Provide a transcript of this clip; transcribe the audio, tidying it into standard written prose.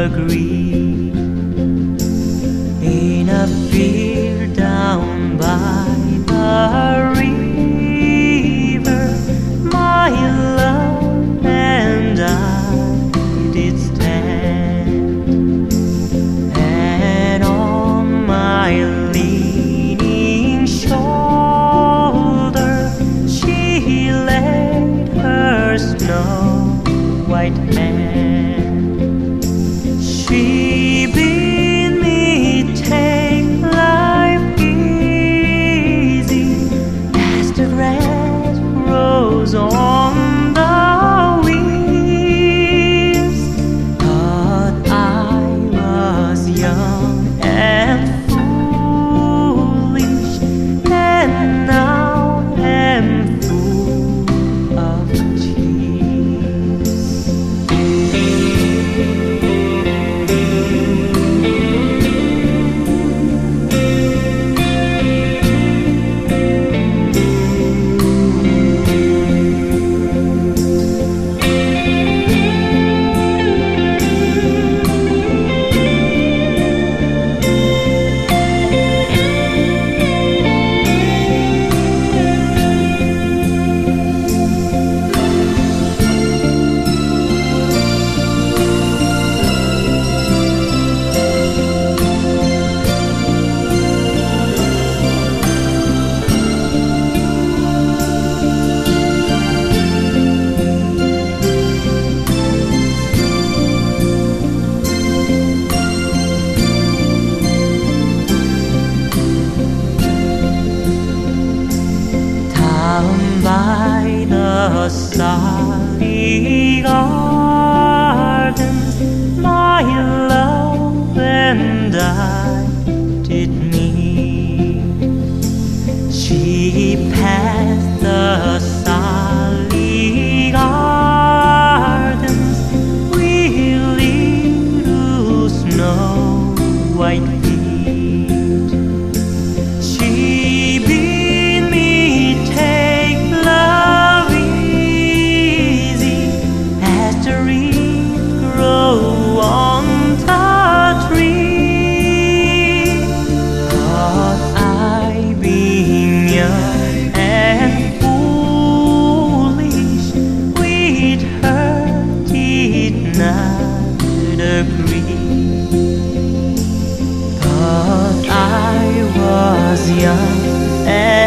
agree. In a field down by the river, my love and I did stand, and on my leaning shoulder she laid her snow-white hand. She bid me take life easy as the grass grows on the wheels. But I was young and foolish, and now am full of tears. Down by the Sally Gardens, my love and I did meet. She passed the Sally Gardens with little snow-white feet. She bid me take love easy as the reeds grow on the tree. But I, being young and foolish, with her did not agree. But I was young and